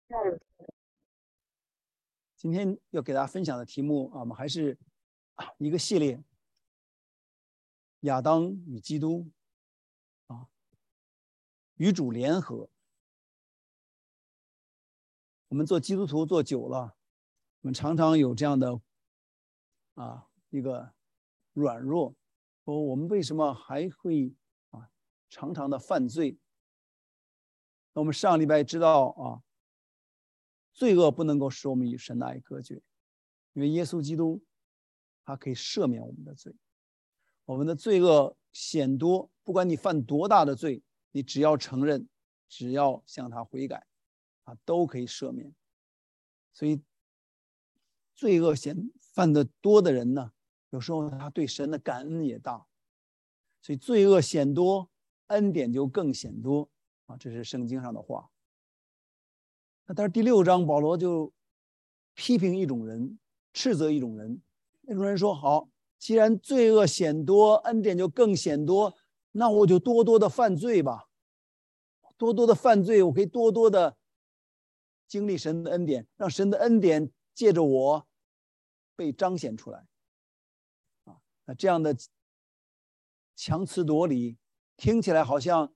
今天要给大家分享的题目我们还是一个系列，亚当与基督与主联合。我们做基督徒做久了，我们常常有这样的一个软弱，说我们为什么还会常常的犯罪？那我们上礼拜知道罪恶不能够使我们与神的爱隔绝，因为耶稣基督他可以赦免我们的罪。我们的罪恶显多，不管你犯多大的罪，你只要承认，只要向他悔改都可以赦免。所以罪恶犯得多的人呢，有时候他对神的感恩也大，所以罪恶显多，恩典就更显多这是圣经上的话。那但是第6章保罗就批评一种人，斥责一种人。那种人说，好，既然罪恶显多，恩典就更显多，那我就多多的犯罪吧，多多的犯罪，我可以多多的经历神的恩典，让神的恩典借着我被彰显出来那这样的强词夺理听起来好像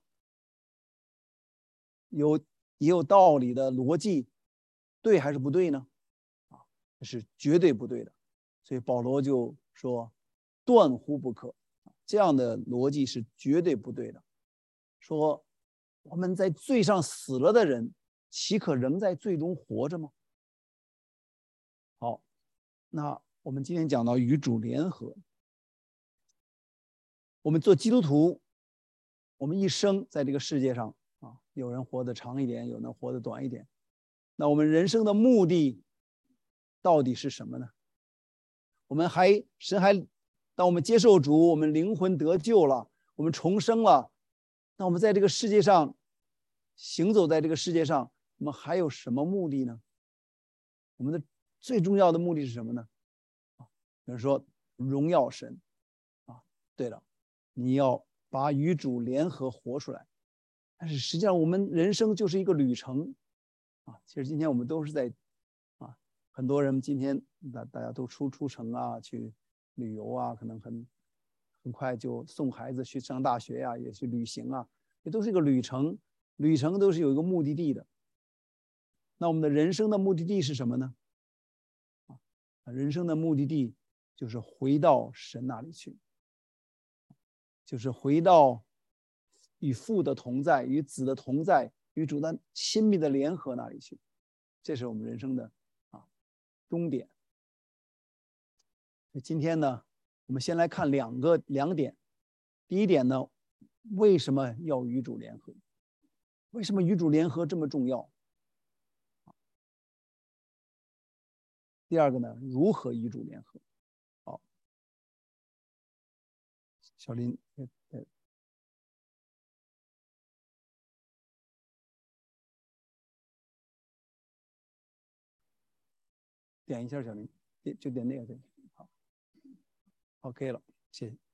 也有道理的逻辑，对还是不对呢？这是绝对不对的。所以保罗就说断乎不可，这样的逻辑是绝对不对的。说我们在罪上死了的人，岂可仍在罪中活着吗？好，那我们今天讲到与主联合。我们做基督徒，我们一生在这个世界上有人活得长一点，有人活得短一点。那我们人生的目的到底是什么呢？当我们接受主，我们灵魂得救了，我们重生了，那我们在这个世界上行走在这个世界上，我们还有什么目的呢？我们的最重要的目的是什么呢？有人说荣耀神对了，你要把与主联合活出来。但是实际上我们人生就是一个旅程其实今天我们都是在很多人今天大家都出城去旅游可能很快就送孩子去上大学也去旅行这都是一个旅程，旅程都是有一个目的地的。那我们的人生的目的地是什么呢？人生的目的地就是回到神那里去，就是回到与父的同在，与子的同在，与主的亲密的联合那里去，这是我们人生的终点。今天呢，我们先来看两点。第一点呢，为什么要与主联合？为什么与主联合这么重要？第二个呢，如何与主联合？好，小林，点一下小林，就点那个对，好 ，OK 了，谢谢。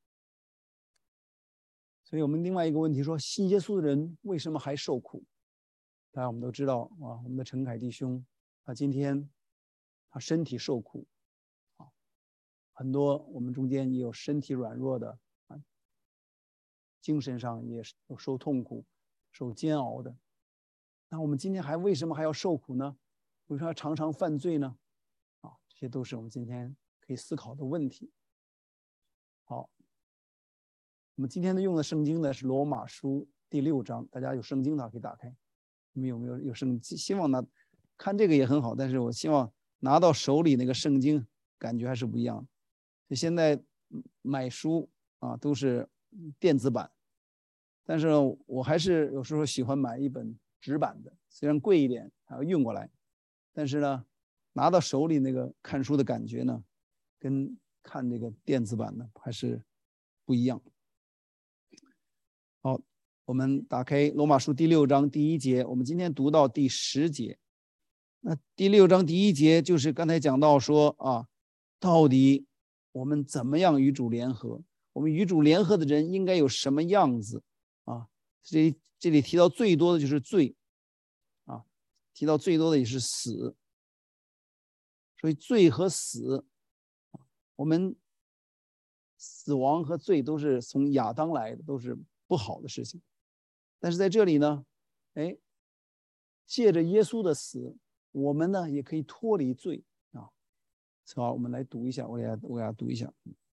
所以我们另外一个问题说，信耶稣的人为什么还受苦？当然我们都知道我们的陈凯弟兄他今天他身体受苦很多我们中间也有身体软弱的精神上也受痛苦受煎熬的。那我们今天为什么还要受苦呢？为什么要常常犯罪呢？这些都是我们今天可以思考的问题。好，我们今天用的圣经呢是罗马书第6章，大家有圣经的可以打开。你们有没有圣经？希望看这个也很好，但是我希望拿到手里那个圣经感觉还是不一样。就现在买书都是电子版，但是我还是有时候喜欢买一本纸版的，虽然贵一点还要运过来，但是呢拿到手里那个看书的感觉呢跟看这个电子版的还是不一样。好，我们打开罗马书第6章第1节，我们今天读到第10节。那第6章第1节就是刚才讲到说到底我们怎么样与主联合？我们与主联合的人应该有什么样子这里提到最多的就是罪提到最多的也是死。所以罪和死，我们死亡和罪都是从亚当来的，都是不好的事情。但是在这里呢，借着耶稣的死，我们呢也可以脱离罪啊。好，我们来读一下，我给大家读一下。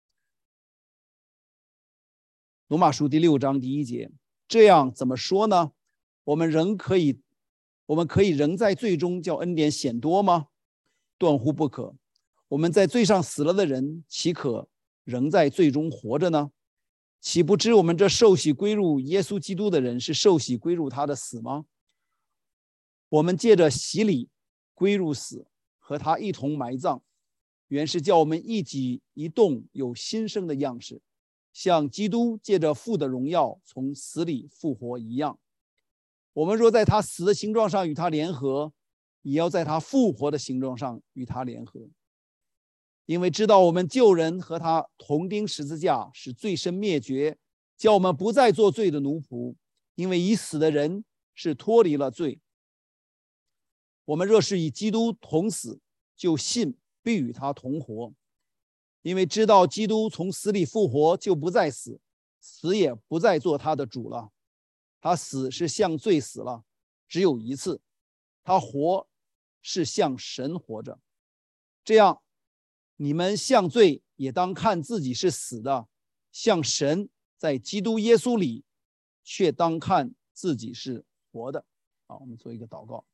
罗马书第6章第1节，这样怎么说呢？我们可以仍在罪中叫恩典显多吗？断乎不可。我们在罪上死了的人，岂可仍在罪中活着呢？岂不知我们这受洗归入耶稣基督的人，是受洗归入他的死吗？我们借着洗礼归入死，和他一同埋葬，原是叫我们一举一动有新生的样式，像基督借着父的荣耀从死里复活一样。我们若在他死的形状上与他联合，也要在他复活的形状上与他联合。因为知道我们旧人和他同钉十字架，使罪身灭绝，叫我们不再做罪的奴仆。因为已死的人是脱离了罪。我们若是与基督同死，就信必与他同活。因为知道基督从死里复活，就不再死，死也不再做他的主了。他死是向罪死了，只有一次；他活是向神活着。这样，你们向罪也当看自己是死的，向神在基督耶稣里却当看自己是活的。好，我们做一个祷告。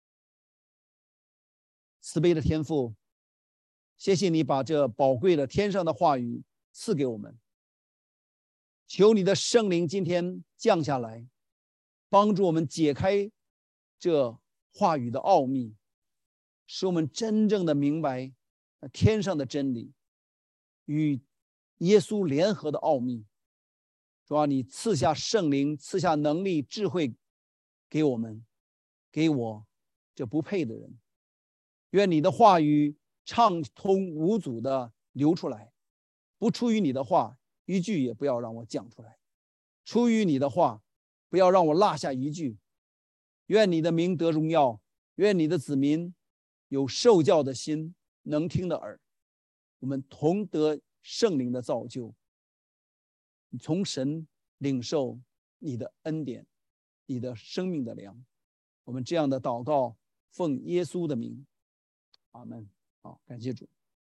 慈悲的天父，谢谢你把这宝贵的天上的话语赐给我们，求你的圣灵今天降下来，帮助我们解开这话语的奥秘，使我们真正的明白天上的真理与耶稣联合的奥秘。主啊，你赐下圣灵，赐下能力智慧给我们，给我这不配的人。愿你的话语畅通无阻的流出来，不出于你的话，一句也不要让我讲出来；出于你的话，不要让我落下一句。愿你的名得荣耀，愿你的子民有受教的心，能听的耳，我们同得圣灵的造就，从神领受你的恩典，你的生命的粮。我们这样的祷告，奉耶稣的名，阿们。好，感谢主。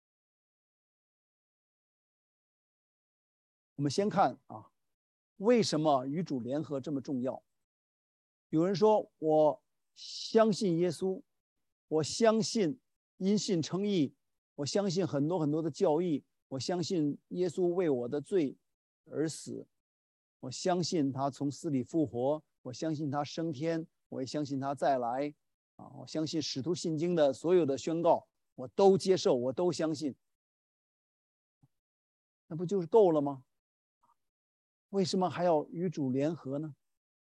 我们先看为什么与主联合这么重要？有人说，我相信耶稣，我相信因信称义，我相信很多很多的教义，我相信耶稣为我的罪而死，我相信他从死里复活，我相信他升天，我也相信他再来我相信使徒信经的所有的宣告，我都接受，我都相信，那不就是够了吗？为什么还要与主联合呢？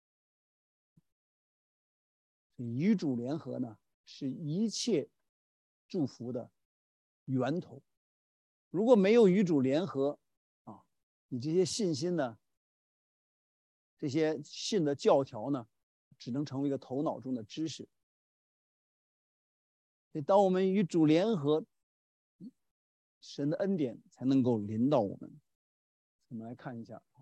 与主联合呢，是一切祝福的源头。如果没有与主联合你这些信心呢，这些信的教条呢，只能成为一个头脑中的知识。所以当我们与主联合，神的恩典才能够临到我们。我们来看一下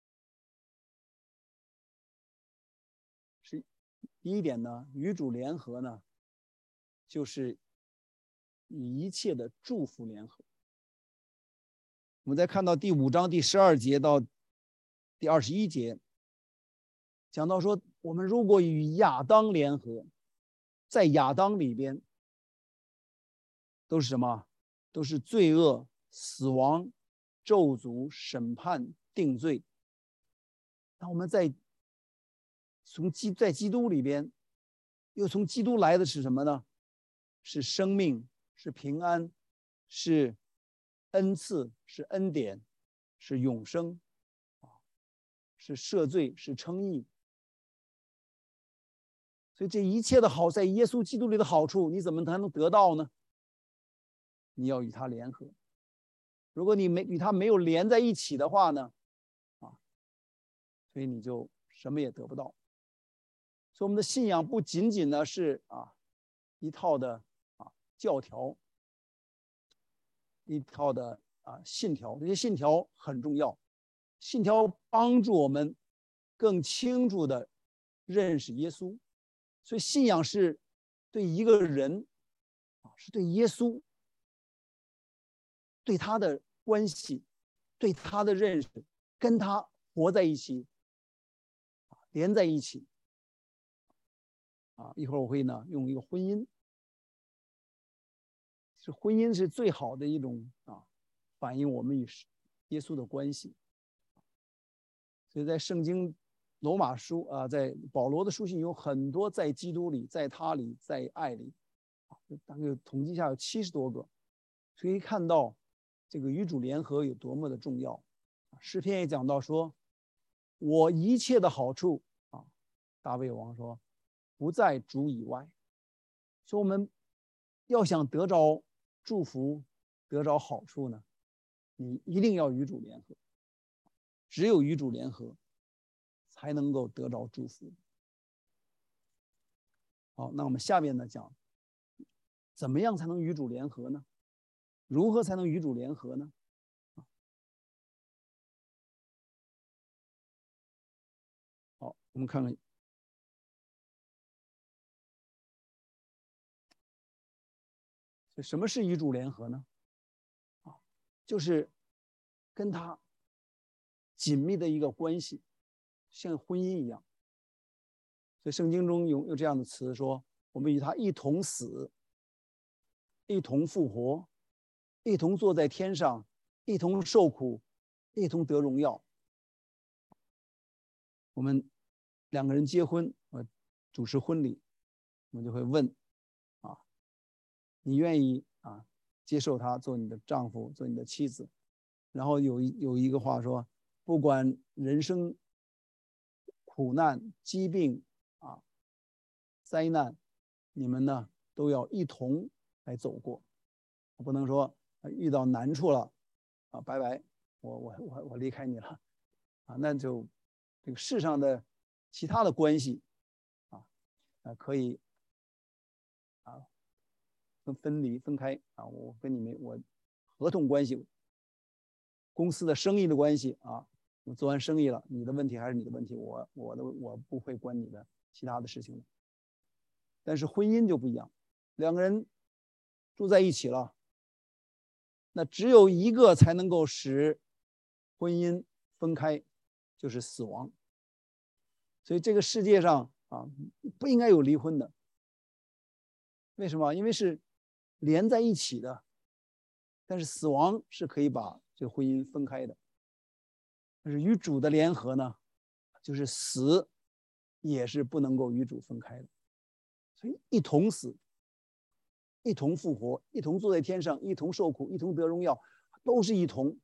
是第一点呢，与主联合呢，就是与一切的祝福联合。我们再看到第5章第12节到第21节，讲到说，我们如果与亚当联合，在亚当里边都是什么？都是罪恶、死亡、咒诅、审判、定罪。那我们在基督里边，又从基督来的是什么呢？是生命，是平安，是恩赐，是恩典，是永生是赦罪，是称义。所以这一切的好，在耶稣基督里的好处，你怎么才能得到呢？你要与他联合。如果你与他没有连在一起的话呢所以你就什么也得不到。所以我们的信仰不仅仅呢是一套的教条，一套的信条。这些信条很重要，信条帮助我们更清楚的认识耶稣。所以信仰是对一个人是对耶稣，对他的关系，对他的认识，跟他活在一起，连在一起。一会儿我会呢用一个婚姻，婚姻是最好的一种反映我们与耶稣的关系。所以在圣经罗马书在保罗的书信有很多在基督里，在他里，在爱里，大概统计下有70多个，所以看到这个与主联合有多么的重要。诗篇也讲到说，我一切的好处大卫王说不在主以外。所以我们要想得着祝福，得着好处呢，你一定要与主联合，只有与主联合才能够得着祝福。好，那我们下面呢讲怎么样才能与主联合呢？如何才能与主联合呢？好，我们看看什么是与主联合呢？就是跟他紧密的一个关系，像婚姻一样。所以圣经中有这样的词说，我们与他一同死，一同复活，一同坐在天上，一同受苦，一同得荣耀。我们2个人结婚，主持婚礼，我们就会问你愿意接受他做你的丈夫，做你的妻子？然后有一个话说，不管人生苦难、疾病灾难，你们呢都要一同来走过，不能说遇到难处了拜拜，我离开你了那就这个世上的其他的关系可以分离分开我跟你们我合同关系，公司的生意的关系我做完生意了，你的问题还是你的问题，我不会管你的其他的事情。但是婚姻就不一样，2个人住在一起了，那只有一个才能够使婚姻分开，就是死亡。所以这个世界上不应该有离婚的。为什么？因为是连在一起的，但是死亡是可以把这个婚姻分开的。但是与主的联合呢，就是死也是不能够与主分开的。所以一同死，一同复活，一同坐在天上，一同受苦，一同得荣耀，都是一同。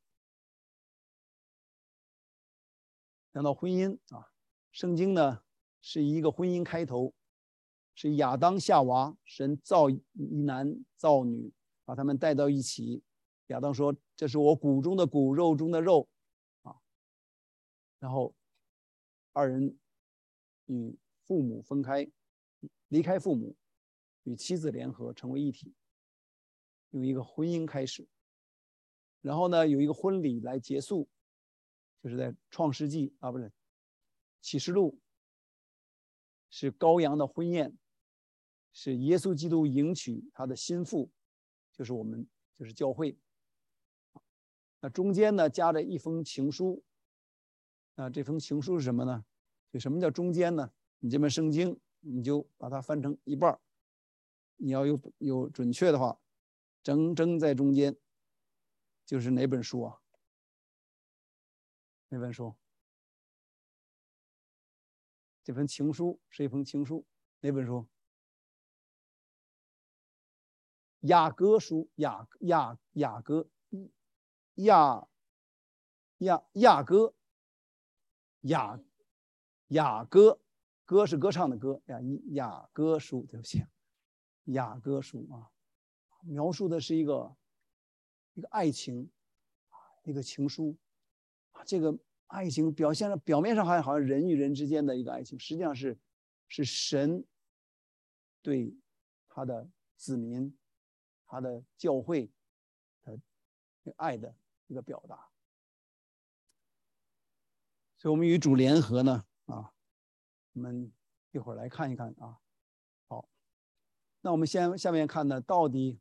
讲到婚姻圣经呢是一个婚姻开头，是亚当夏娃，神造一男造女，把他们带到一起。亚当说：“这是我骨中的骨，肉中的肉。”然后2人与父母分开，离开父母，与妻子联合成为一体，用一个婚姻开始。然后呢，有一个婚礼来结束，就是在创世纪不是启示录，是羔羊的婚宴，是耶稣基督迎娶他的心腹，就是我们，就是教会。那中间呢夹着一封情书，这封情书是什么呢？就什么叫中间呢？你这本圣经你就把它翻成一半，你要有准确的话，正在中间，就是哪本书啊？哪本书？这封情书是一封情书，哪本书？雅歌书，雅歌，雅歌，歌是歌唱的歌雅歌书，对不起，雅歌书描述的是一个爱情，一个情书这个爱情表面上好像人与人之间的一个爱情，实际上是神对他的子民、他的教会的爱的一个表达。所以我们与主联合呢，我们一会儿来看一看啊。好，那我们下面看呢，到底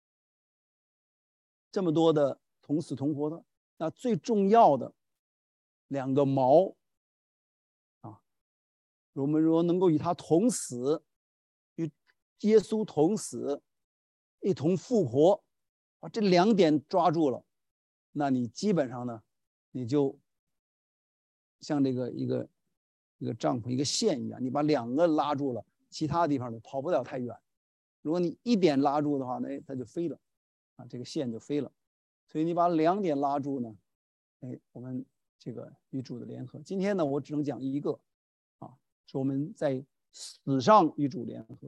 这么多的同死同活的，那最重要的2个锚啊，我们如果能够与他同死，与耶稣同死，一同复活，这2点抓住了，那你基本上呢，你就像这个一个帐篷一个线一样，你把2个拉住了，其他地方呢跑不了太远。如果你1点拉住的话，那它就飞了这个线就飞了。所以你把2点拉住呢，我们这个与主的联合。今天呢，我只能讲一个是我们在死上与主联合。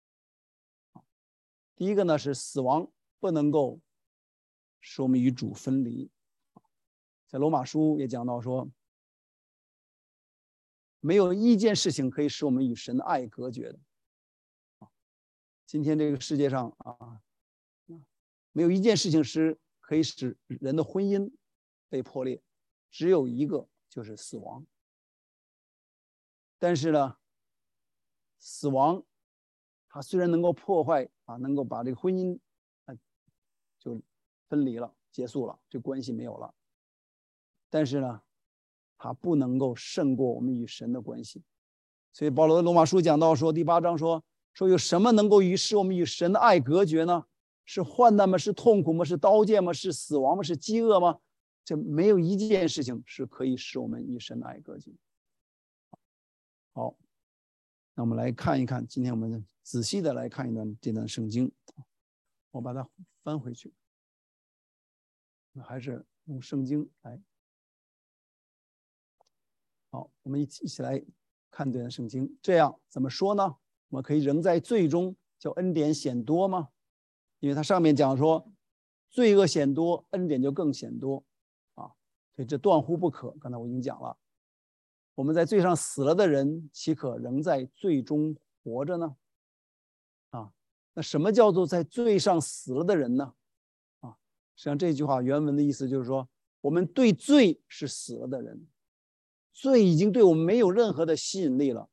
第一个呢是死亡不能够使我们与主分离。在罗马书也讲到说，没有一件事情可以使我们与神的爱隔绝的。今天这个世界上没有一件事情是可以使人的婚姻被破裂，只有一个，就是死亡。但是呢，死亡它虽然能够破坏能够把这个婚姻就分离了，结束了，这关系没有了，但是呢，它不能够胜过我们与神的关系。所以保罗的罗马书讲到说，第8章说有什么能够使我们与神的爱隔绝呢？是患难吗？是痛苦吗？是刀剑吗？是死亡吗？是饥饿吗？这没有一件事情是可以使我们与神的爱隔绝。好，那我们来看一看，今天我们仔细的来看这段圣经。我把它翻回去，还是用圣经来。好，我们一起来看这段圣经。这样怎么说呢？我们可以仍在罪中，叫恩典显多吗？因为它上面讲说，罪恶显多，恩典就更显多所以这断乎不可。刚才我已经讲了，我们在罪上死了的人，岂可仍在罪中活着呢？那什么叫做在罪上死了的人呢？实际上这句话原文的意思就是说，我们对罪是死了的人，罪已经对我们没有任何的吸引力了。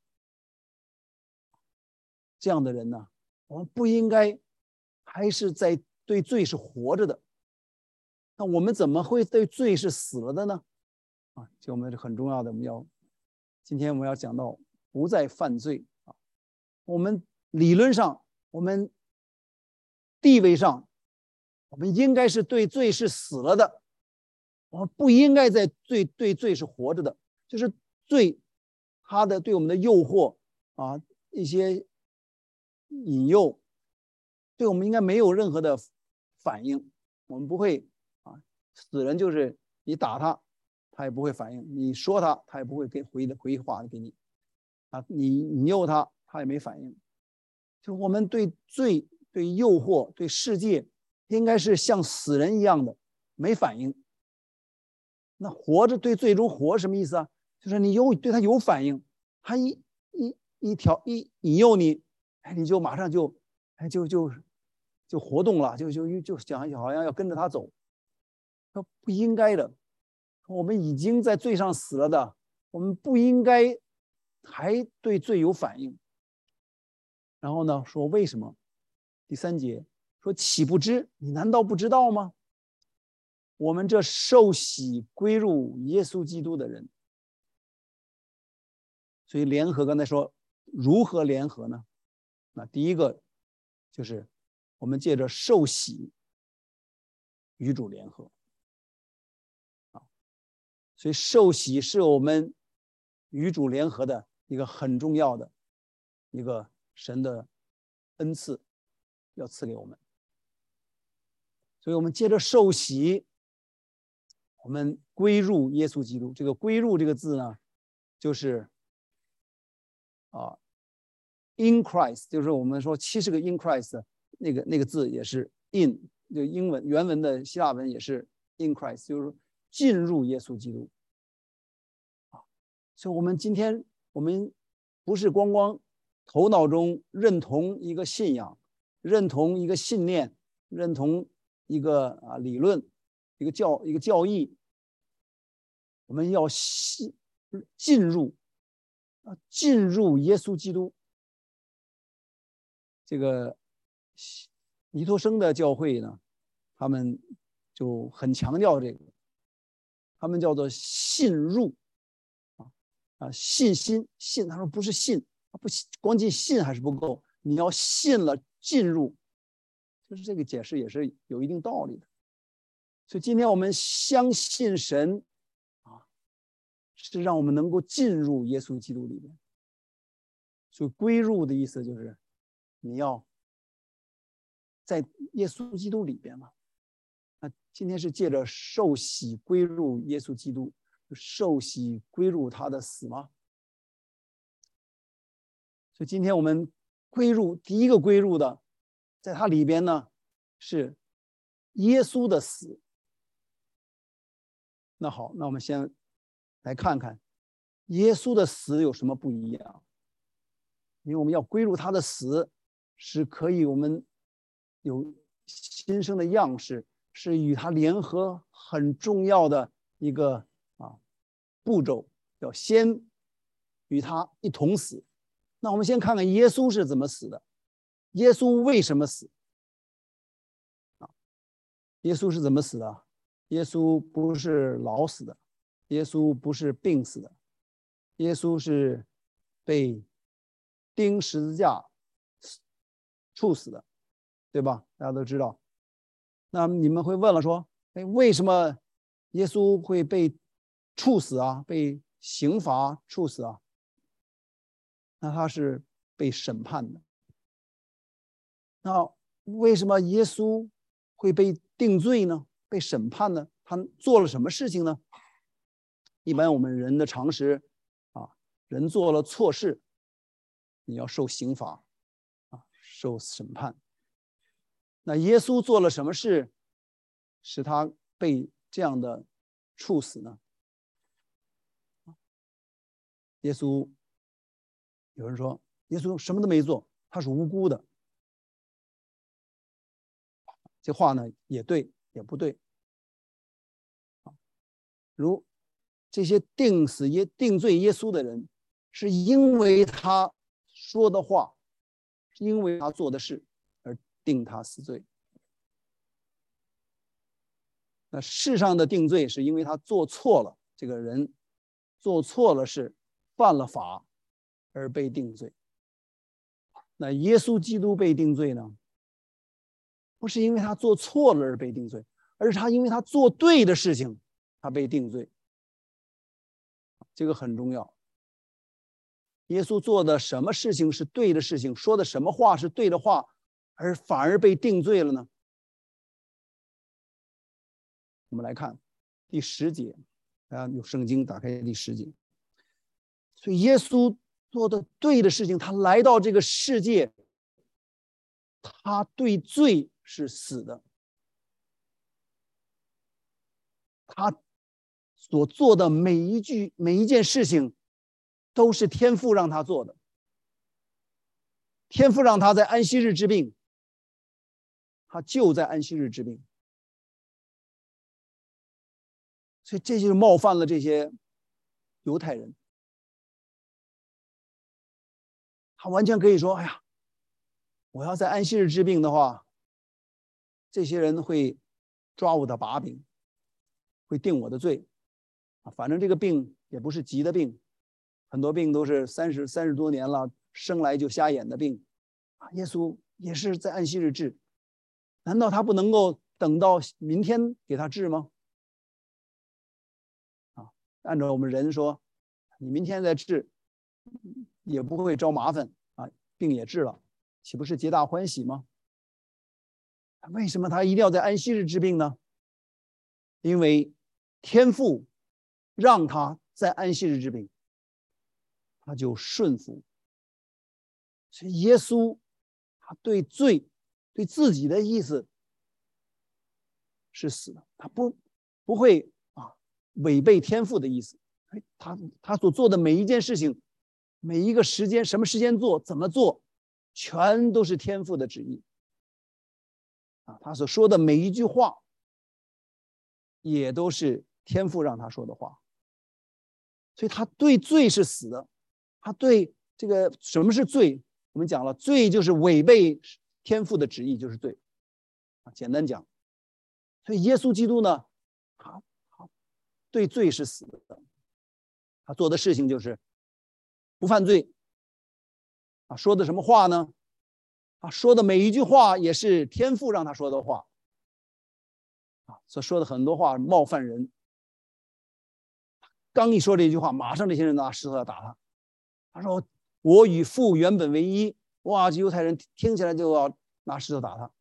这样的人呢，我们不应该还是在对罪是活着的。那我们怎么会对罪是死了的呢？就我们很重要的，今天我们要讲到不再犯罪我们理论上，我们地位上，我们应该是对罪是死了的，我们不应该在对罪是活着的。就是罪，它的对我们的诱惑一些引诱，对我们应该没有任何的反应。我们不会死人就是你打他，他也不会反应；你说他，他也不会回话给你你引诱他，他也没反应。就我们对罪、对诱惑、对世界，应该是像死人一样的没反应。那活着对最终活什么意思啊？就是你对他有反应，他一引诱你，你就马上就活动了，就想好像要跟着他走，不应该的。我们已经在罪上死了的，我们不应该还对罪有反应。然后呢，说为什么？第3节说，岂不知？你难道不知道吗？我们这受洗归入耶稣基督的人。所以联合，刚才说如何联合呢？那第一个就是我们借着受洗与主联合所以受洗是我们与主联合的一个很重要的一个神的恩赐，要赐给我们。所以我们借着受洗，我们归入耶稣基督。这个归入这个字呢，就是in Christ， 就是我们说70个 in Christ 那个字也是 in， 就英文原文的希腊文也是 in Christ， 就是进入耶稣基督所以我们今天我们不是光头脑中认同一个信仰， 认同一个信念，认同一个理论，一个教义，我们要进入耶稣基督。这个尼托生的教会呢，他们就很强调这个，他们叫做信入信心。信，他说不是信，不光仅信还是不够，你要信了进入，就是这个解释也是有一定道理的。所以今天我们相信神是让我们能够进入耶稣基督里面。所以归入的意思就是你要在耶稣基督里边嘛。那今天是借着受洗归入耶稣基督，受洗归入他的死吗？所以今天我们归入，第一个归入的，在它里边呢是耶稣的死。那好，那我们先来看看耶稣的死有什么不一样。因为我们要归入他的死，是可以我们有新生的样式，是与他联合很重要的一个步骤，要先与他一同死。那我们先看看耶稣是怎么死的，耶稣为什么死？耶稣是怎么死的？耶稣不是老死的，耶稣不是病死的，耶稣是被钉十字架处死的，对吧？大家都知道。那你们会问了说，为什么耶稣会被处死啊？被刑罚处死啊？那他是被审判的。那为什么耶稣会被定罪呢？被审判呢？他做了什么事情呢？一般我们人的常识人做了错事，你要受刑罚受审判。那耶稣做了什么事使他被这样的处死呢？耶稣，有人说耶稣什么都没做，他是无辜的。这话呢也对也不对。如这些定罪耶稣的人，是因为他说的话，是因为他做的事而定他死罪。那世上的定罪是因为他做错了，这个人做错了事，犯了法而被定罪。那耶稣基督被定罪呢，不是因为他做错了而被定罪，而是他因为他做对的事情他被定罪。这个很重要。耶稣做的什么事情是对的事情，说的什么话是对的话，而反而被定罪了呢？我们来看第10节，大家有圣经打开第10节。所以耶稣做的对的事情，他来到这个世界，他对罪是死的，他所做的每一件事情都是天父让他做的。天父让他在安息日治病，他就在安息日治病。所以这就是冒犯了这些犹太人。他完全可以说，哎呀，我要在安息日治病的话，这些人会抓我的把柄，会定我的罪。反正这个病也不是急的病，很多病都是30多年了，生来就瞎眼的病。耶稣也是在安息日治，难道他不能够等到明天给他治吗？按照我们人说，你明天再治也不会招麻烦病也治了，岂不是皆大欢喜吗？为什么他一定要在安息日治病呢？因为天父让他在安息日治病，他就顺服。所以耶稣他对罪对自己的意思是死的，他不会违背天父的意思。他所做的每一件事情，每一个时间，什么时间做，怎么做，全都是天父的旨意。 他所说的每一句话，也都是天父让他说的话。所以他对罪是死的，他对这个什么是罪？我们讲了，罪就是违背天父的旨意，就是罪。简单讲，所以耶稣基督呢，他对罪是死的，他做的事情就是不犯罪。说的什么话呢？说的每一句话也是天父让他说的话。所说的很多话冒犯人。刚一说这句话，马上这些人拿石头要打他。他说：“我与父原本为一。”哇，犹太人听起来就要拿石头打他。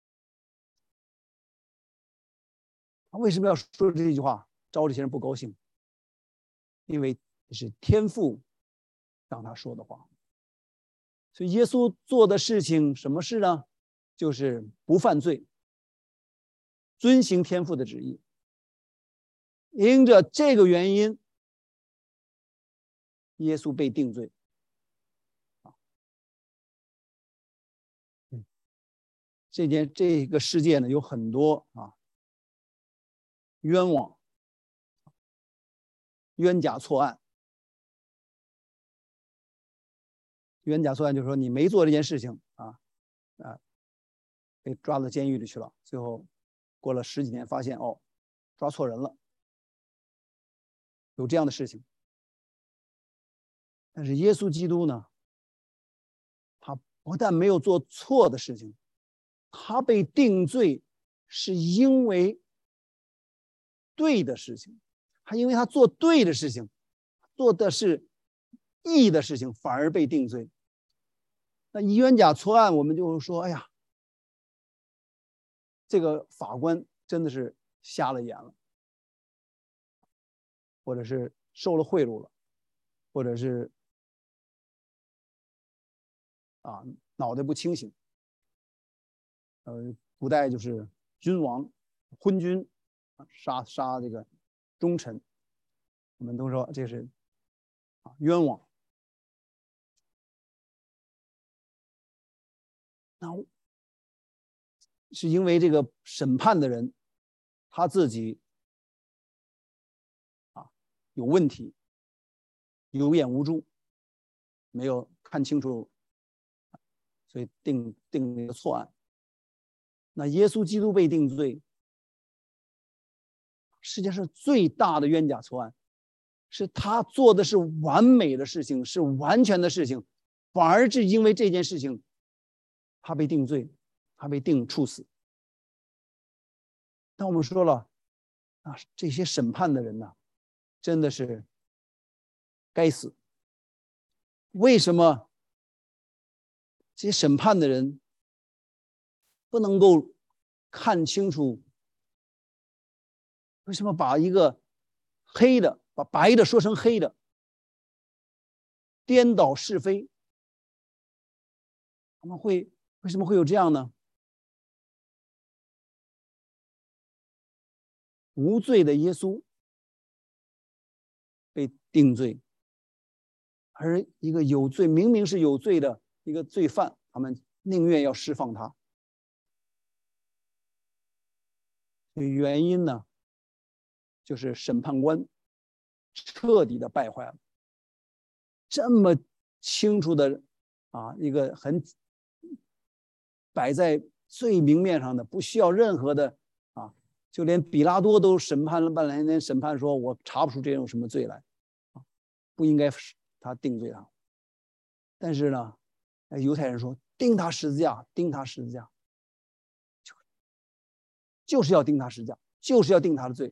他为什么要说这句话，招这些人不高兴？因为这是天父让他说的话。所以耶稣做的事情什么事呢？就是不犯罪，遵行天父的旨意。因着这个原因，耶稣被定罪。这个世界呢，有很多冤枉、冤假错案。冤假错案就是说你没做这件事情被抓到监狱里去了，最后过了10几年发现抓错人了，有这样的事情。但是耶稣基督呢，他不但没有做错的事情，他被定罪是因为对的事情，因为他做对的事情，做的是义的事情，反而被定罪。那冤假错案，我们就说，哎呀，这个法官真的是瞎了眼了，或者是受了贿赂了，或者是脑袋不清醒。古代就是君王昏君杀这个忠臣，我们都说这是冤枉。那是因为这个审判的人他自己有问题，有眼无珠，没有看清楚，所以定了一个错案。那耶稣基督被定罪，世界上最大的冤假错案，是他做的是完美的事情，是完全的事情，反而是因为这件事情他被定罪，他被处死。但我们说了这些审判的人真的是该死。为什么这些审判的人不能够看清楚？为什么把一个黑的，把白的说成黑的，颠倒是非？他们为什么会有这样呢？无罪的耶稣被定罪，而一个有罪，明明是有罪的一个罪犯，他们宁愿要释放他。原因呢，就是审判官彻底的败坏了。这么清楚的一个很摆在最明面上的，不需要任何的就连比拉多都审判了半天，审判说我查不出这种什么罪来，不应该他定罪他。但是呢，犹太人说钉他十字架，钉他十字架，就是要钉他十字架，就是要定他的罪。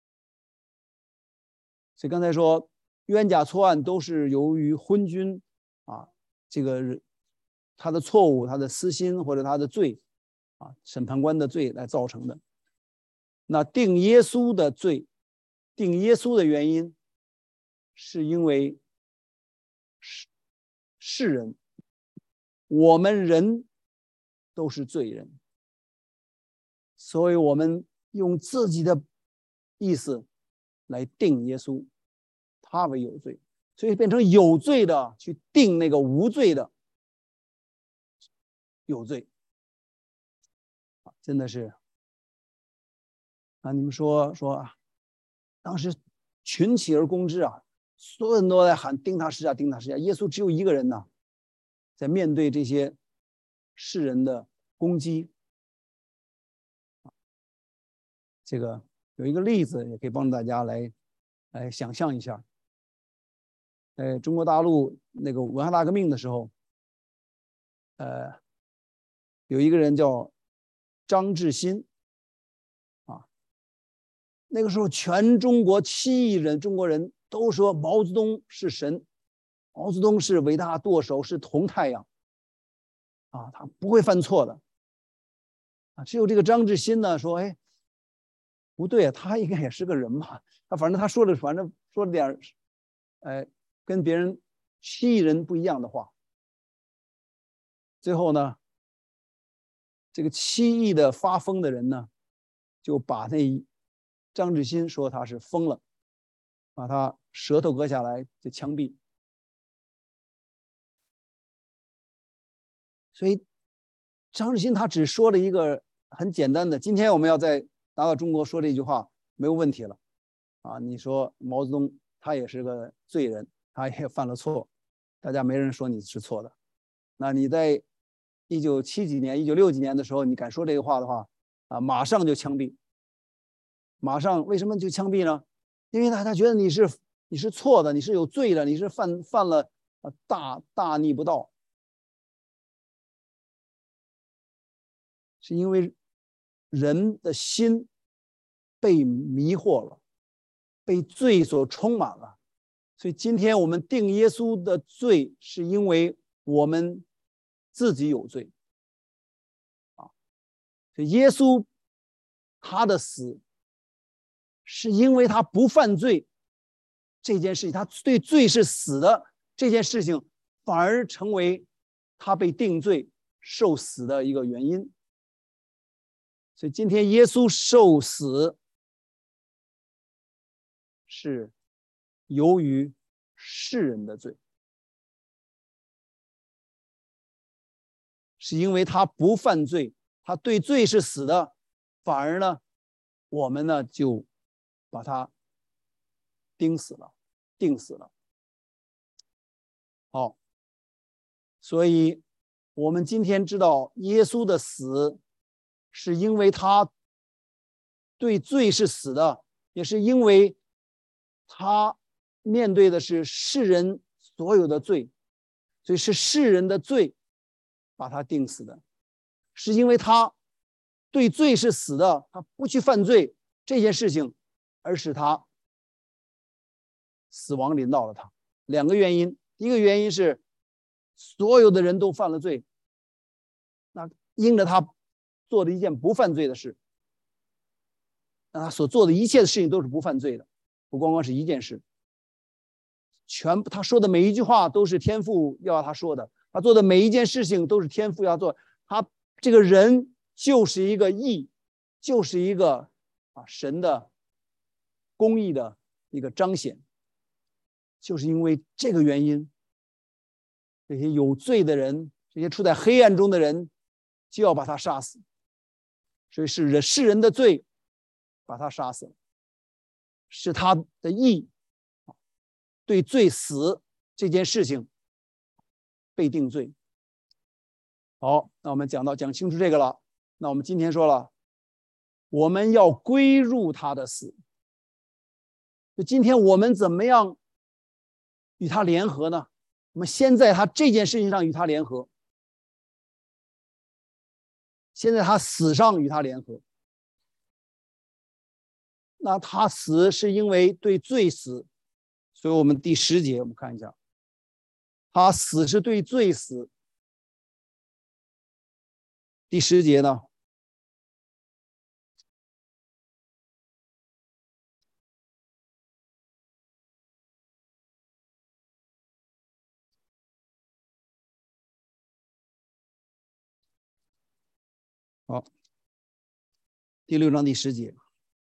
所以刚才说冤假错案都是由于昏君这个他的错误、他的私心或者他的罪审判官的罪来造成的。那定耶稣的罪，定耶稣的原因，是因为世人，我们人都是罪人，所以我们用自己的意思来定耶稣，他为有罪，所以变成有罪的去定那个无罪的有罪。 真的是啊！你们说当时群起而攻之啊，所有人都在喊钉他十架，钉他十架。耶稣只有一个人呢，在面对这些世人的攻击。这个有一个例子，也可以帮助大家来想象一下。中国大陆那个文化大革命的时候，有一个人叫张志新啊，那个时候全中国7亿人中国人都说毛泽东是神，毛泽东是伟大舵手，是红太阳啊，他不会犯错的啊。只有这个张志新呢说，哎，不对啊，他应该也是个人嘛，反正说了点跟别人7亿人不一样的话。最后呢，这个7亿的发疯的人呢，就把那张志新说他是疯了，把他舌头割下来就枪毙。所以张志新他只说了一个很简单的，今天我们要在拿到中国说这句话没有问题了啊！你说毛泽东他也是个罪人，他也犯了错，大家没人说你是错的。那你在1970几年、1960几年的时候，你敢说这个话的话啊，马上就枪毙。马上为什么就枪毙呢？因为他觉得你是错的，你是有罪的，你是犯了大逆不道。是因为人的心被迷惑了，被罪所充满了。所以今天我们定耶稣的罪，是因为我们自己有罪啊。所以耶稣他的死，是因为他不犯罪这件事情，他对罪是死的这件事情，反而成为他被定罪受死的一个原因。所以今天耶稣受死是由于世人的罪，是因为他不犯罪，他对罪是死的，反而呢，我们呢就把他钉死了，定死了。好，所以我们今天知道耶稣的死是因为他对罪是死的，也是因为他面对的是世人所有的罪，所以是世人的罪把他定死的，是因为他对罪是死的，他不去犯罪这件事情，而使他死亡临到了他。2个原因，一个原因是所有的人都犯了罪，那因着他做了一件不犯罪的事，那他所做的一切的事情都是不犯罪的，不光光是一件事，他说的每一句话都是天父要他说的，他做的每一件事情都是天父要做。他这个人就是一个义，就是一个神的公义的一个彰显。就是因为这个原因，这些有罪的人，这些处在黑暗中的人，就要把他杀死。所以是世人的罪把他杀死了，是他的义对罪死这件事情被定罪。好，那我们讲清楚这个了。那我们今天说了，我们要归入他的死。就今天我们怎么样与他联合呢？我们先在他这件事情上与他联合，先在他死上与他联合。那他死是因为对罪死，所以我们第10节我们看一下，他死是对罪死。第10节呢，好，第6章第10节，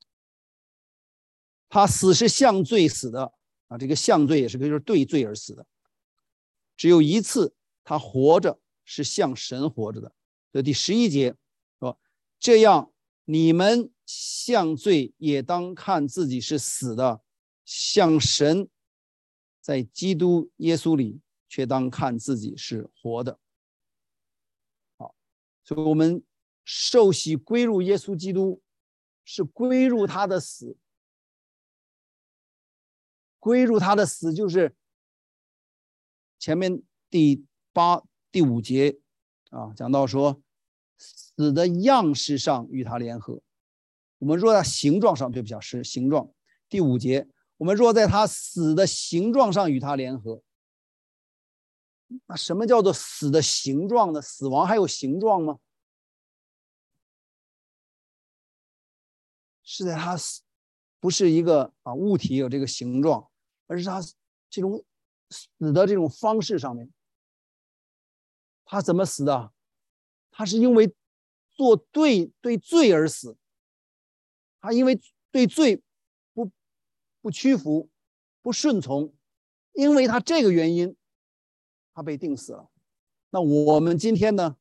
他死是向罪死的啊，这个向罪也是就是对罪而死的。只有一次，他活着是向神活着的。所以第11节说， 这样你们向罪也当看自己是死的，向神在基督耶稣里却当看自己是活的。好，所以我们受洗归入耶稣基督，是归入他的死。归入他的死，就是前面第5节讲到说，死的样式上与他联合。我们若在形状上，对不起，是形状。第5节，我们若在他死的形状上与他联合。那什么叫做死的形状呢？死亡还有形状吗？是在他死，不是一个物体有这个形状，而是他这种死的这种方式上面。他怎么死的？他是因为对罪而死。他因为对罪不屈服，不顺从，因为他这个原因，他被钉死了。那我们今天呢？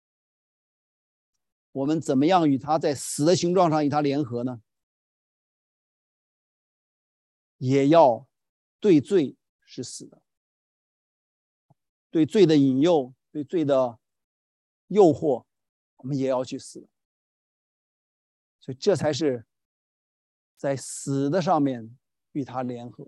我们怎么样与他在死的形状上与他联合呢？也要对罪是死的，对罪的引诱，对罪的诱惑，我们也要去死。所以这才是在死的上面与他联合。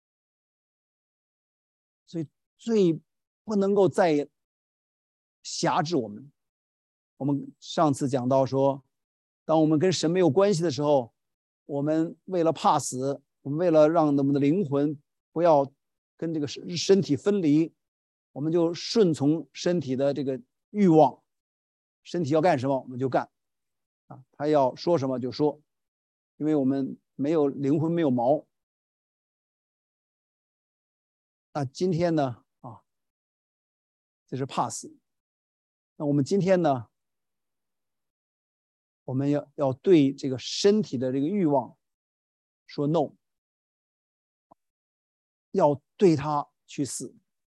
所以罪不能够再辖制我们。我们上次讲到说，当我们跟神没有关系的时候，我们为了怕死，我们为了让我们的灵魂不要跟这个身体分离，我们就顺从身体的这个欲望，身体要干什么我们就干，他要说什么就说，因为我们没有灵魂，没有毛。那今天呢这是怕死。那我们今天呢，我们要对这个身体的这个欲望说 no， 要对它去死。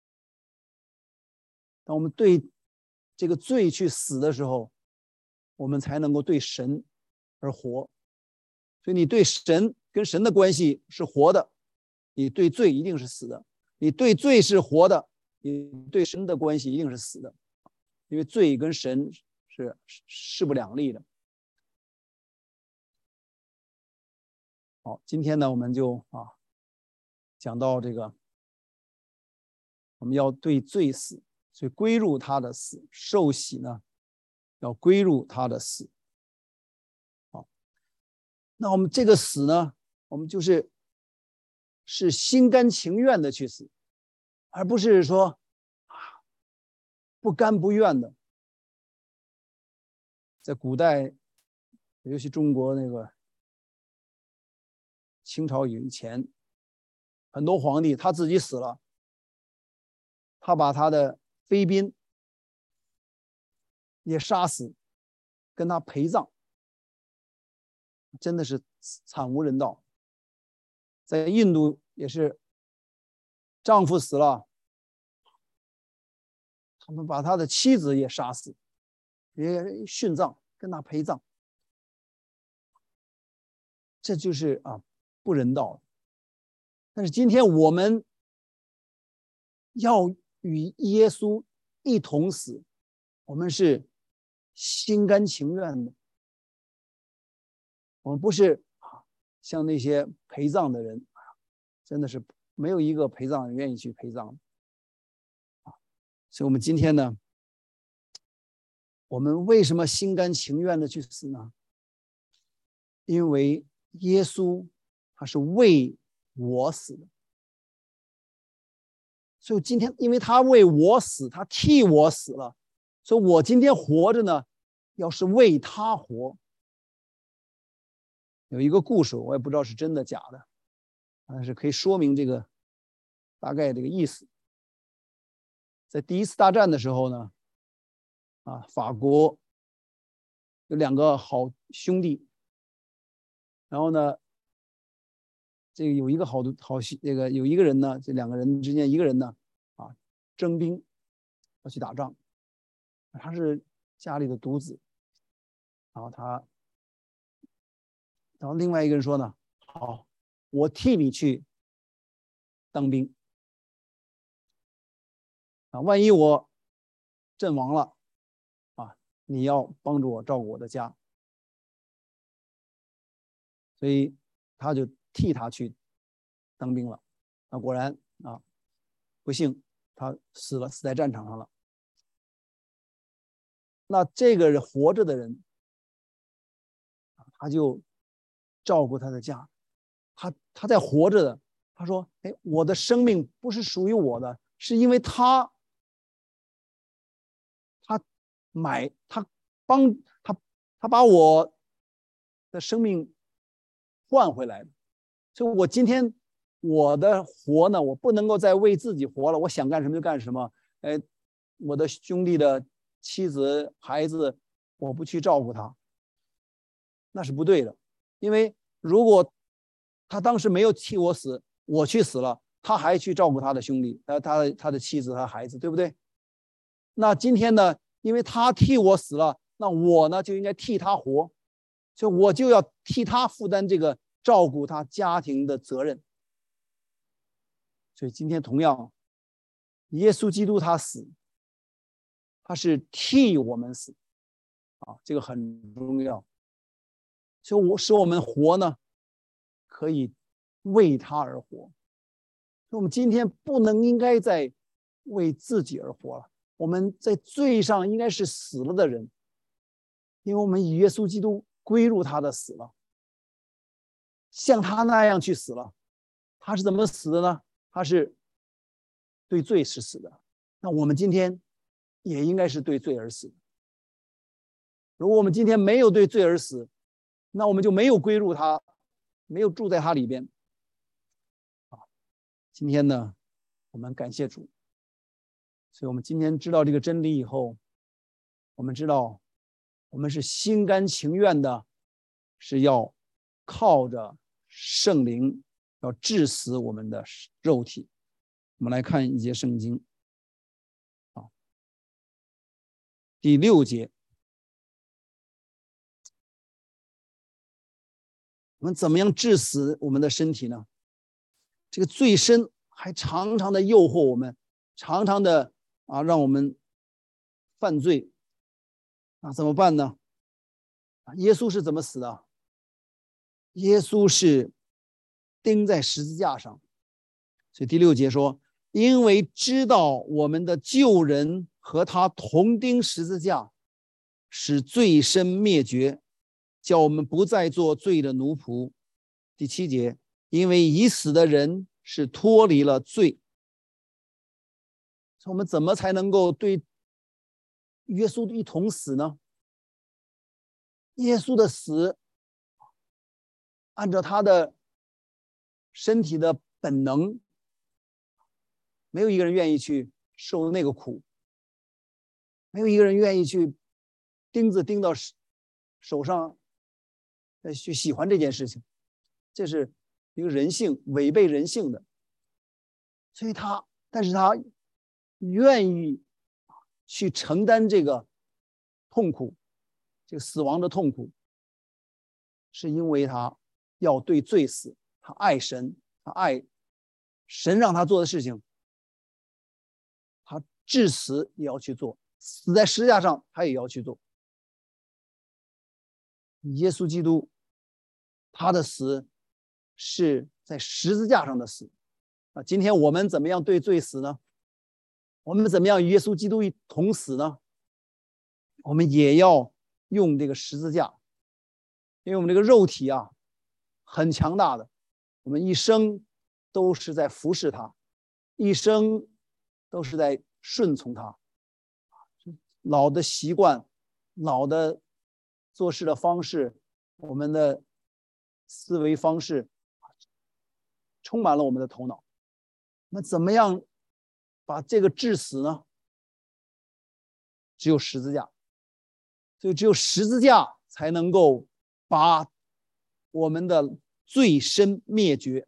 当我们对这个罪去死的时候，我们才能够对神而活。所以你对神跟神的关系是活的，你对罪一定是死的。你对罪是活的，你对神的关系一定是死的，因为罪跟神是势不两立的。好，今天呢我们就讲到这个，我们要对罪死，所以归入他的死，受洗呢要归入他的死。好，那我们这个死呢，我们是心甘情愿的去死，而不是说不甘不愿的。在古代，尤其中国那个清朝以前，很多皇帝他自己死了，他把他的妃嫔也杀死，跟他陪葬，真的是惨无人道。在印度也是，丈夫死了，他们把他的妻子也杀死，也殉葬，跟他陪葬。这就是不人道。但是今天我们要与耶稣一同死，我们是心甘情愿的。我们不是像那些陪葬的人，真的是没有一个陪葬人愿意去陪葬。所以我们今天呢，我们为什么心甘情愿的去死呢？因为耶稣他是为我死的。所以今天因为他为我死，他替我死了，所以我今天活着呢，要是为他活。有一个故事，我也不知道是真的假的，但是可以说明这个大概这个意思。在第一次大战的时候呢，法国有2个好兄弟，然后呢，这个有一个有一个人呢，这2个人之间一个人呢，征兵要去打仗，他是家里的独子， 然后另外一个人说呢，好，我替你去当兵啊，万一我阵亡了啊，你要帮助我照顾我的家。所以他就替他去当兵了。啊，果然啊，不幸他死在战场上了。那这个活着的人，他就照顾他的家，他在活着的，他说：“哎，我的生命不是属于我的，是因为他把我的生命换回来的，所以我今天我的活呢，我不能够再为自己活了，我想干什么就干什么。哎，我的兄弟的妻子孩子，我不去照顾他，那是不对的。因为如果他当时没有替我死，我去死了，他还去照顾他的兄弟，他的妻子和孩子，对不对？那今天呢，因为他替我死了，那我呢就应该替他活，所以我就要替他负担这个照顾他家庭的责任。所以今天同样，耶稣基督他死，他是替我们死啊，这个很重要。所以使我们活呢，可以为他而活。所以我们今天不能应该再为自己而活了，我们在罪上应该是死了的人，因为我们以耶稣基督归入他的死了，像他那样去死了。他是怎么死的呢？他是对罪是死的，那我们今天也应该是对罪而死。如果我们今天没有对罪而死，那我们就没有归入他，没有住在他里边。今天呢，我们感谢主，所以我们今天知道这个真理以后，我们知道我们是心甘情愿的，是要靠着圣灵要治死我们的肉体。我们来看一节圣经啊，第6节，我们怎么样治死我们的身体呢？这个罪身还常常的诱惑我们，常常的让我们犯罪，怎么办呢？耶稣是怎么死的？耶稣是钉在十字架上。所以第6节说，因为知道我们的旧人和他同钉十字架，使罪身灭绝，叫我们不再做罪的奴仆。第7节，因为已死的人是脱离了罪。我们怎么才能够对耶稣一同死呢？耶稣的死，按照他的身体的本能，没有一个人愿意去受那个苦，没有一个人愿意去钉子钉到手上，去喜欢这件事情，这是一个人性，违背人性的。所以但是他愿意去承担这个痛苦，这个死亡的痛苦，是因为他要对罪死，他爱神，他爱神让他做的事情，他至死也要去做，死在十字架上他也要去做。耶稣基督他的死是在十字架上的死。今天我们怎么样对罪死呢？我们怎么样与耶稣基督一同死呢？我们也要用这个十字架，因为我们这个肉体很强大的，我们一生都是在服侍他，一生都是在顺从他。老的习惯，老的做事的方式，我们的思维方式充满了我们的头脑。那怎么样把这个治死呢？只有十字架。所以只有十字架才能够把我们的罪身灭绝，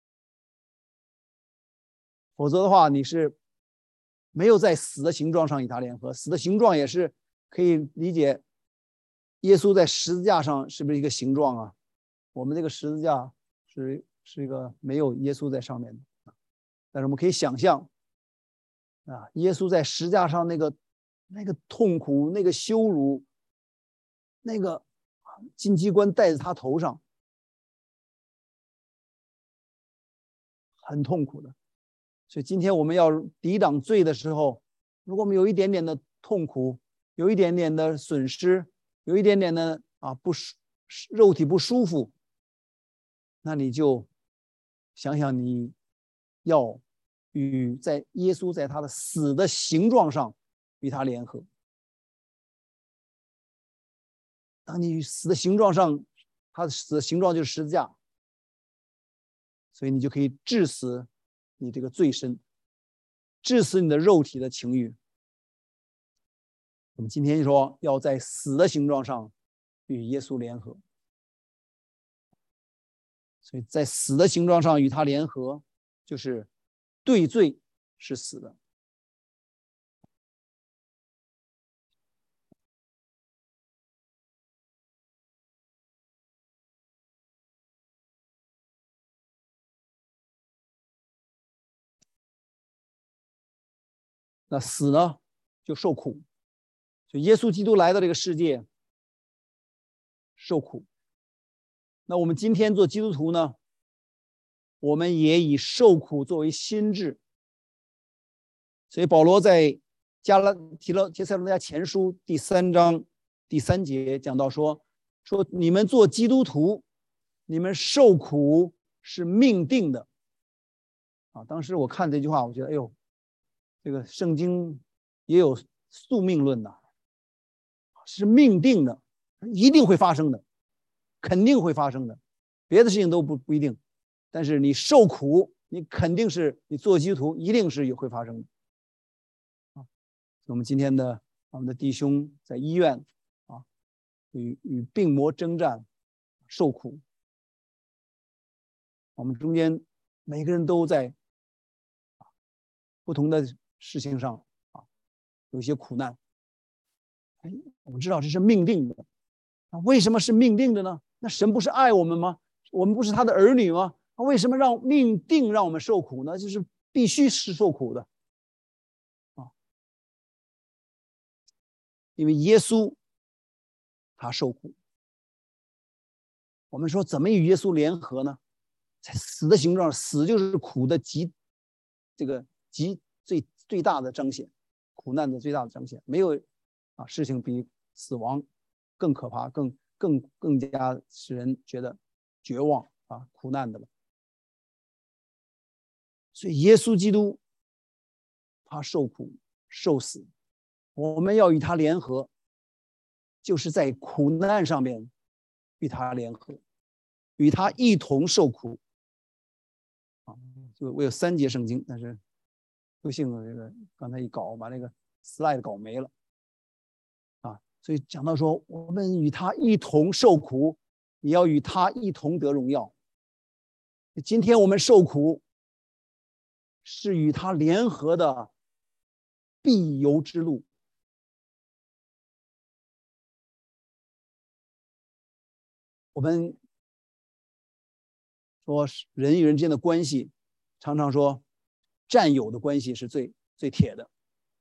否则的话你是没有在死的形状上与他联合。死的形状也是可以理解， 耶稣在十字架上是不是一个形状啊？我们这个十字架是一个没有耶稣在上面的，但是我们可以想象啊，耶稣在十字架上那个痛苦、那个羞辱、那个荆棘冠戴在他头上，很痛苦的。所以今天我们要抵挡罪的时候，如果我们有一点点的痛苦，有一点点的损失，有一点点的肉体不舒服，那你就想想你要在耶稣在他的死的形状上与他联合。当你死的形状上，他的死的形状就是十字架，所以你就可以致死你这个罪身，致死你的肉体的情欲。我们今天说要在死的形状上与耶稣联合，所以在死的形状上与他联合，就是对罪是死的。那死呢，就受苦。就耶稣基督来到这个世界，受苦。那我们今天做基督徒呢，我们也以受苦作为心志。所以保罗在帖撒罗尼迦前书第3章第3节讲到说你们做基督徒，你们受苦是命定的。当时我看这句话，我觉得哎呦，这个圣经也有宿命论的，是命定的，一定会发生的，肯定会发生的，别的事情都不一定，但是你受苦，你肯定是你做基督徒一定是会发生的。我们今天的我们的弟兄在医院与病魔征战，受苦。我们中间每个人都在不同的事情上有一些苦难。我们知道这是命定的。为什么是命定的呢？那神不是爱我们吗？我们不是他的儿女吗？为什么命定让我们受苦呢？就是必须是受苦的。因为耶稣他受苦。我们说怎么与耶稣联合呢？在死的形状，死就是苦的最大的彰显，苦难的最大的彰显。没有事情比死亡更可怕，更加使人觉得绝望苦难的了。所以耶稣基督他受苦受死，我们要与他联合，就是在苦难上面与他联合，与他一同受苦。就我有3节圣经，但是不幸这个刚才一搞把那个 slide 搞没了所以讲到说我们与他一同受苦，也要与他一同得荣耀。今天我们受苦是与他联合的必由之路。我们说人与人之间的关系，常常说战友的关系是最铁的。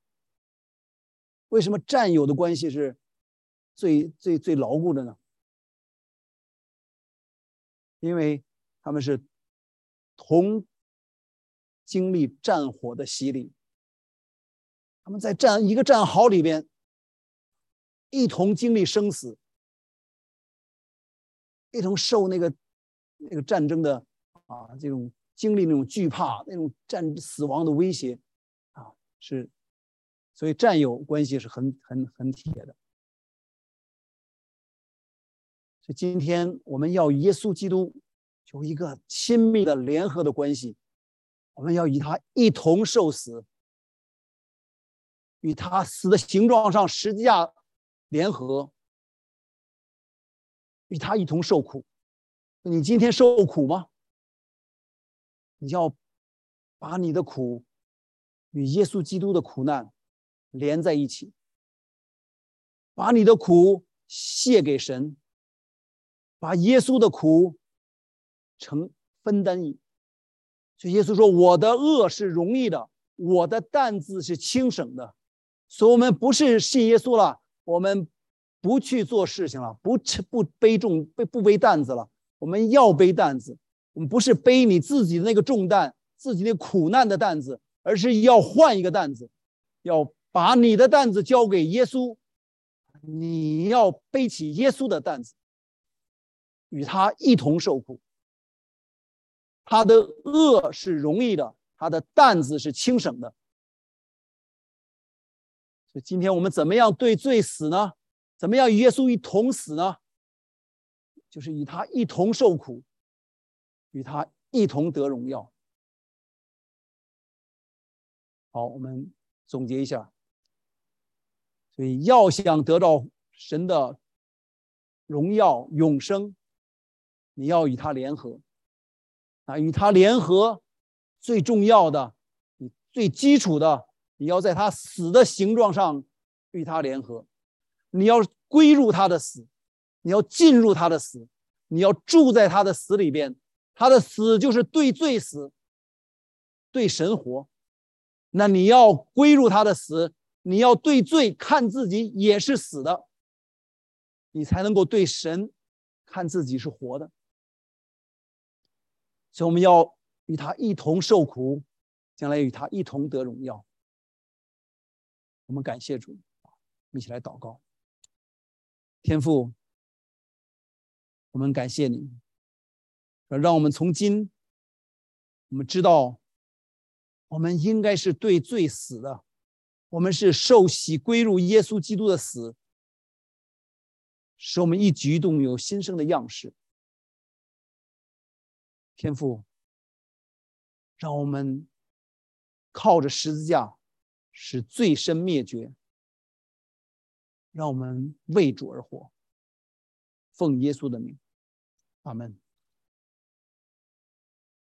为什么战友的关系是最牢固的呢？因为他们是同经历战火的洗礼，他们在一个战壕里边一同经历生死，一同受那个战争的这种经历那种惧怕，那种死亡的威胁是，所以战友关系是很铁的。所以今天我们要与耶稣基督有一个亲密的联合的关系，我们要与他一同受死，与他死的形状上十字架联合，与他一同受苦。你今天受苦吗？你要把你的苦与耶稣基督的苦难连在一起，把你的苦卸给神，把耶稣的苦分担。所以耶稣说，我的恶是容易的，我的担子是轻省的。所以我们不是信耶稣了，我们不去做事情了，不背担子了，我们要背担子。我们不是背你自己的那个重担，自己的苦难的担子，而是要换一个担子，要把你的担子交给耶稣，你要背起耶稣的担子，与他一同受苦。他的恶是容易的，他的担子是轻省的。所以今天我们怎么样对罪死呢？怎么样与耶稣一同死呢？就是与他一同受苦，与他一同得荣耀。好，我们总结一下。所以要想得到神的荣耀永生，你要与他联合。与他联合最重要的，你最基础的，你要在他死的形状上与他联合，你要归入他的死，你要进入他的死，你要住在他的死里边。他的死就是对罪死，对神活。那你要归入他的死，你要对罪看自己也是死的，你才能够对神看自己是活的。所以我们要与他一同受苦，将来与他一同得荣耀。我们感谢主，我们一起来祷告。天父，我们感谢你，让我们从今我们知道我们应该是对罪死的，我们是受洗归入耶稣基督的死，使我们一举一动有新生的样式。天父，让我们靠着十字架使罪身灭绝，让我们为主而活。奉耶稣的名，阿们。